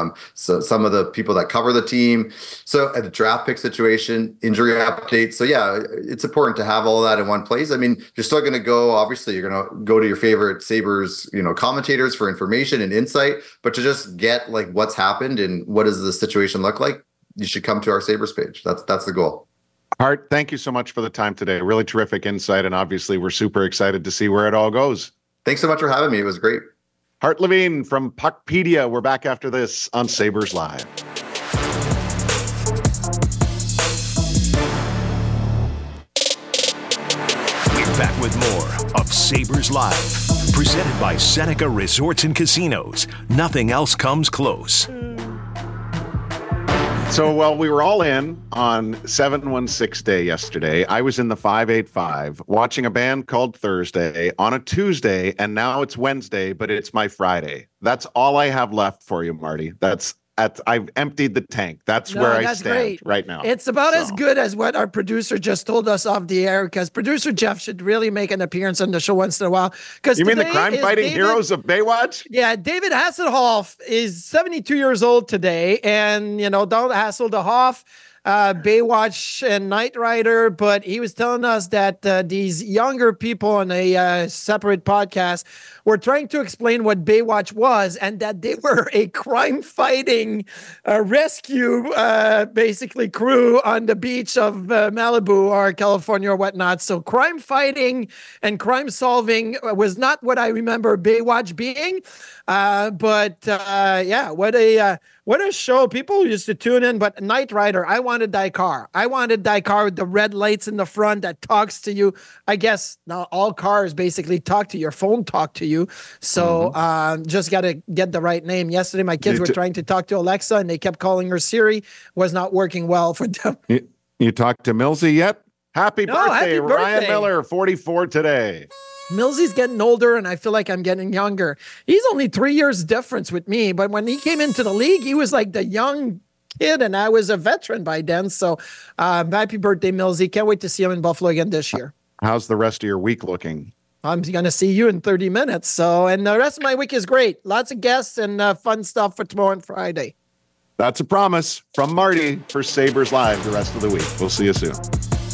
so some of the people that cover the team. So at the draft pick situation, injury updates. So yeah, it's important to have all that in one place. I mean, you're still going to go, obviously, you're going to go to your favorite Sabres, commentators for information and insight, but to just get like what's happened and what does the situation look like, you should come to our Sabres page. That's the goal. Hart, thank you so much for the time today. Really terrific insight. And obviously, we're super excited to see where it all goes. Thanks so much for having me. It was great. Hart Levine from Puckpedia. We're back after this on Sabres Live. We're back with more of Sabres Live. Presented by Seneca Resorts and Casinos. Nothing else comes close. So while we were all in on 716 Day yesterday, I was in the 585 watching a band called Thursday on a Tuesday, and now it's Wednesday, but it's my Friday. That's all I have left for you, Marty. I've emptied the tank. That's where I stand right now. It's about as good as what our producer just told us off the air, because producer Jeff should really make an appearance on the show once in a while. You mean the crime-fighting heroes of Baywatch? Yeah, David Hasselhoff is 72 years old today, and don't hassle the Hoff. Baywatch and Knight Rider, but he was telling us that these younger people on a separate podcast were trying to explain what Baywatch was and that they were a crime-fighting rescue, basically, crew on the beach of Malibu or California or whatnot. So crime-fighting and crime-solving was not what I remember Baywatch being. What a show. People used to tune in, but Knight Rider, I wanted that car. I wanted that car with the red lights in the front that talks to you. I guess now all cars basically talk to your phone, talk to you. So just got to get the right name. Yesterday, my kids were trying to talk to Alexa and they kept calling her Siri. Was not working well for them. You talked to Millsy yet? Happy birthday, Ryan Miller, 44 today. Millsy's getting older, and I feel like I'm getting younger. He's only 3 years difference with me, but when he came into the league, he was like the young kid, and I was a veteran by then. So happy birthday, Millsy. Can't wait to see him in Buffalo again this year. How's the rest of your week looking? I'm going to see you in 30 minutes. So, and the rest of my week is great. Lots of guests and fun stuff for tomorrow and Friday. That's a promise from Marty for Sabres Live the rest of the week. We'll see you soon.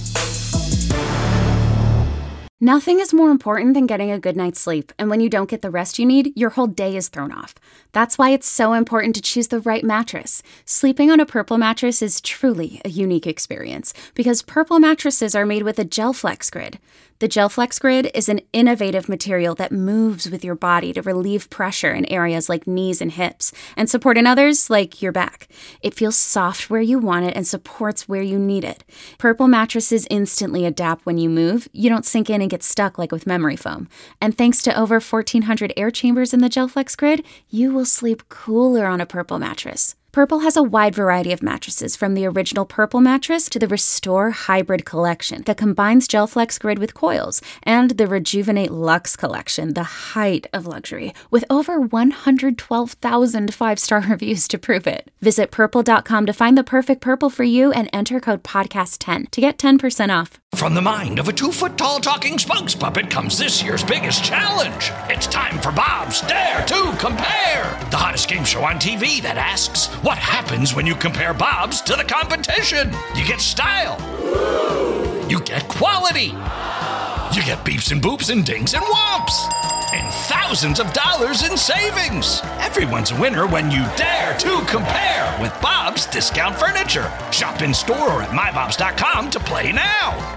Nothing is more important than getting a good night's sleep, and when you don't get the rest you need, your whole day is thrown off. That's why it's so important to choose the right mattress. Sleeping on a Purple mattress is truly a unique experience, because Purple mattresses are made with a GelFlex Grid. The GelFlex Grid is an innovative material that moves with your body to relieve pressure in areas like knees and hips, and support in others like your back. It feels soft where you want it and supports where you need it. Purple mattresses instantly adapt when you move. You don't sink in and get stuck like with memory foam. And thanks to over 1,400 air chambers in the GelFlex Grid, you will sleep cooler on a Purple mattress. Purple has a wide variety of mattresses, from the original Purple mattress to the Restore Hybrid collection that combines GelFlex Grid with coils, and the Rejuvenate Luxe collection, the height of luxury, with over 112,000 five-star reviews to prove it. Visit Purple.com to find the perfect Purple for you and enter code podcast10 to get 10% off. From the mind of a 2-foot-tall talking spokes puppet comes this year's biggest challenge. It's time for Bob's Dare to Compare, the hottest game show on TV that asks, what happens when you compare Bob's to the competition? You get style. You get quality. You get beeps and boops and dings and whomps. And thousands of dollars in savings. Everyone's a winner when you dare to compare with Bob's Discount Furniture. Shop in store or at mybobs.com to play now.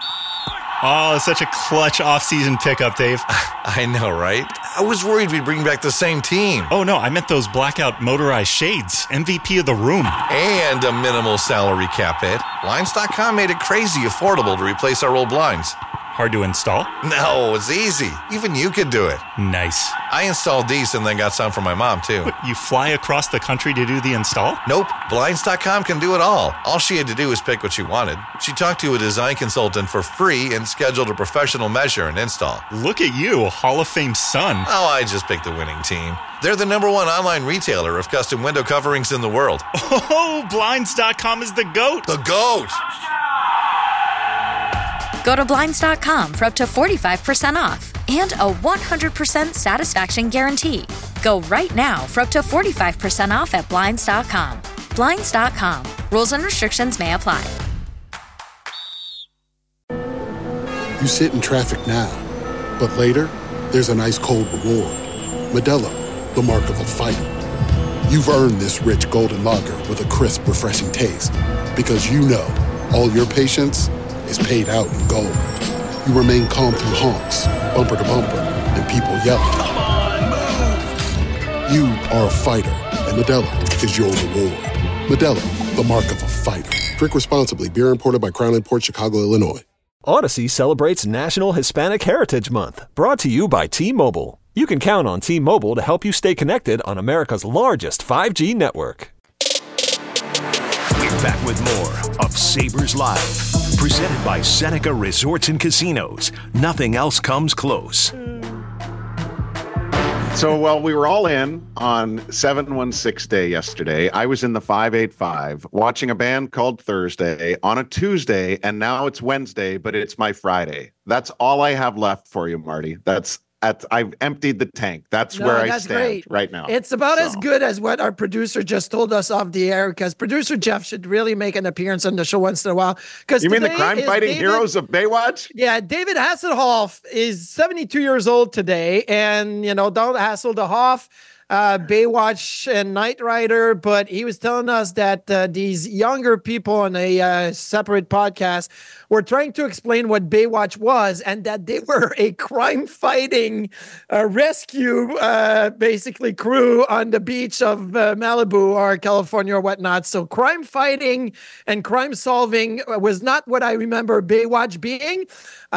Oh, such a clutch off-season pickup, Dave. I know, right? I was worried we'd bring back the same team. Oh, no, I meant those blackout motorized shades. MVP of the room. And a minimal salary cap hit. Blinds.com made it crazy affordable to replace our old blinds. Hard to install? No, it's easy. Even you could do it. Nice. I installed these and then got some for my mom, too. What, you fly across the country to do the install? Nope. Blinds.com can do it all. All she had to do was pick what she wanted. She talked to a design consultant for free and scheduled a professional measure and install. Look at you, a Hall of Fame son. Oh, I just picked the winning team. They're the #1 online retailer of custom window coverings in the world. Oh, Blinds.com is the GOAT. The GOAT! Go to Blinds.com for up to 45% off and a 100% satisfaction guarantee. Go right now for up to 45% off at Blinds.com. Blinds.com. Rules and restrictions may apply. You sit in traffic now, but later, there's an ice-cold reward. Modelo, the mark of a fighter. You've earned this rich golden lager with a crisp, refreshing taste. Because you know, all your patience is paid out in gold. You remain calm through honks, bumper to bumper, and people yelling. Come on, move! You are a fighter, and Modelo is your reward. Modelo, the mark of a fighter. Drink responsibly. Beer imported by Crown Imports, Chicago, Illinois. Odyssey celebrates National Hispanic Heritage Month, brought to you by T-Mobile. You can count on T-Mobile to help you stay connected on America's largest 5G network. We're back with more of Sabres Live, presented by Seneca Resorts and Casinos. Nothing else comes close. So while we were all in on 716 Day yesterday, I was in the 585 watching a band called Thursday on a Tuesday, and now it's Wednesday, but it's my Friday. That's all I have left for you, Marty. That's I've emptied the tank. That's where I stand right now. It's about as good as what our producer just told us off the air, because producer Jeff should really make an appearance on the show once in a while. You mean the crime-fighting heroes of Baywatch? Yeah, David Hasselhoff is 72 years old today, and, Donald Hasselhoff, Baywatch and Knight Rider, but he was telling us that these younger people on a separate podcast were trying to explain what Baywatch was, and that they were a crime-fighting rescue, basically, crew on the beach of Malibu or California or whatnot. So crime-fighting and crime-solving was not what I remember Baywatch being,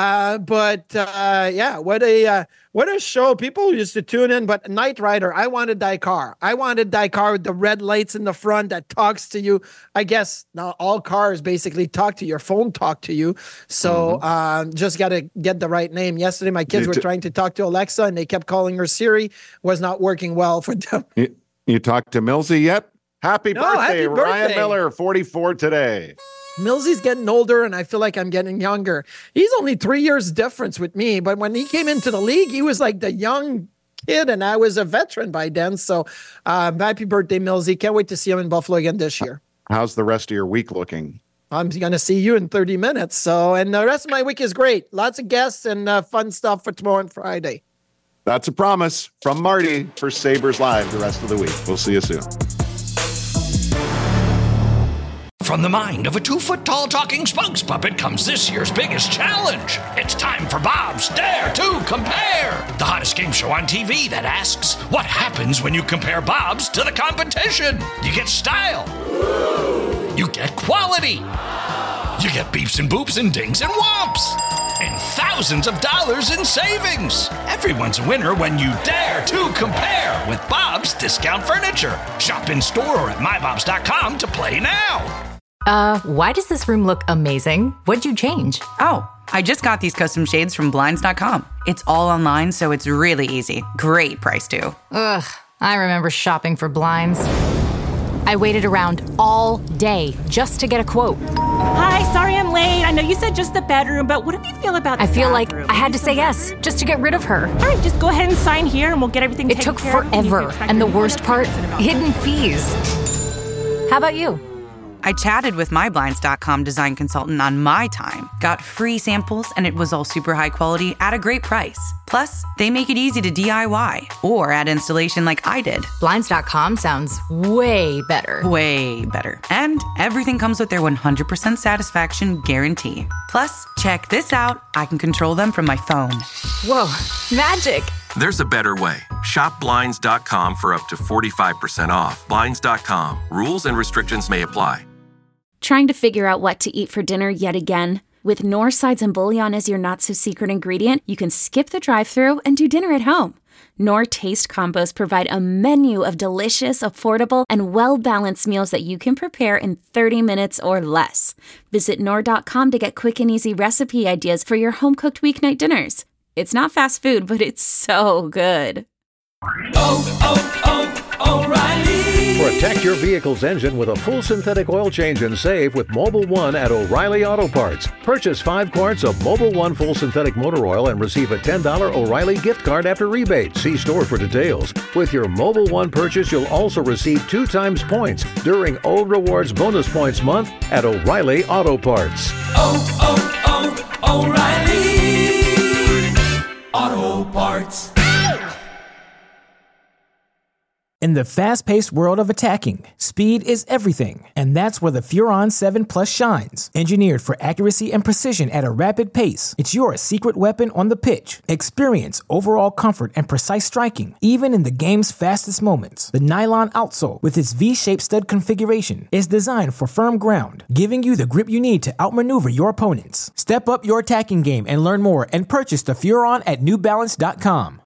what a show. People used to tune in, but Knight Rider, I wanted that car. I wanted that car with the red lights in the front that talks to you. I guess now all cars basically talk to your phone, talk to you. So just got to get the right name. Yesterday, my kids were trying to talk to Alexa, and they kept calling her Siri. Was not working well for them. You talked to Millsy yet? Happy birthday, Ryan Miller, 44 today. Millsy's getting older, and I feel like I'm getting younger. He's only 3 years difference with me, but when he came into the league, he was like the young kid, and I was a veteran by then. So happy birthday, Millsy. Can't wait to see him in Buffalo again this year. How's the rest of your week looking? I'm going to see you in 30 minutes. And the rest of my week is great. Lots of guests and fun stuff for tomorrow and Friday. That's a promise from Marty for Sabres Live the rest of the week. We'll see you soon. From the mind of a 2-foot-tall talking spokes puppet comes this year's biggest challenge. It's time for Bob's Dare to Compare, the hottest game show on TV that asks, what happens when you compare Bob's to the competition? You get style. You get quality. You get beeps and boops and dings and whomps. And thousands of dollars in savings. Everyone's a winner when you dare to compare with Bob's Discount Furniture. Shop in store or at mybobs.com to play now. Why does this room look amazing? What'd you change? Oh, I just got these custom shades from Blinds.com. It's all online, so it's really easy. Great price, too. Ugh, I remember shopping for blinds. I waited around all day just to get a quote. Hi, sorry I'm late. I know you said just the bedroom, but what do you feel about the I feel like bathroom? I had to say yes just to get rid of her. All right, just go ahead and sign here and we'll get everything taken care of. It took forever, and the worst part, hidden fees. How about you? I chatted with my Blinds.com design consultant on my time, got free samples, and it was all super high quality at a great price. Plus, they make it easy to DIY or add installation like I did. Blinds.com sounds way better. Way better. And everything comes with their 100% satisfaction guarantee. Plus, check this out. I can control them from my phone. Whoa, magic. There's a better way. Shop Blinds.com for up to 45% off. Blinds.com. Rules and restrictions may apply. Trying to figure out what to eat for dinner yet again? With Knorr sides and bouillon as your not-so-secret ingredient, you can skip the drive-thru and do dinner at home. Knorr Taste Combos provide a menu of delicious, affordable, and well-balanced meals that you can prepare in 30 minutes or less. Visit Knorr.com to get quick and easy recipe ideas for your home-cooked weeknight dinners. It's not fast food, but it's so good. O'Reilly. Protect your vehicle's engine with a full synthetic oil change and save with Mobil 1 at O'Reilly Auto Parts. Purchase 5 quarts of Mobil 1 full synthetic motor oil and receive a $10 O'Reilly gift card after rebate. See store for details. With your Mobil 1 purchase, you'll also receive 2 times points during O Rewards Bonus Points Month at O'Reilly Auto Parts. O'Reilly Auto Parts. In the fast-paced world of attacking, speed is everything, and that's where the Furon 7 Plus shines. Engineered for accuracy and precision at a rapid pace, it's your secret weapon on the pitch. Experience overall comfort and precise striking, even in the game's fastest moments. The nylon outsole, with its V-shaped stud configuration, is designed for firm ground, giving you the grip you need to outmaneuver your opponents. Step up your attacking game and learn more and purchase the Furon at NewBalance.com.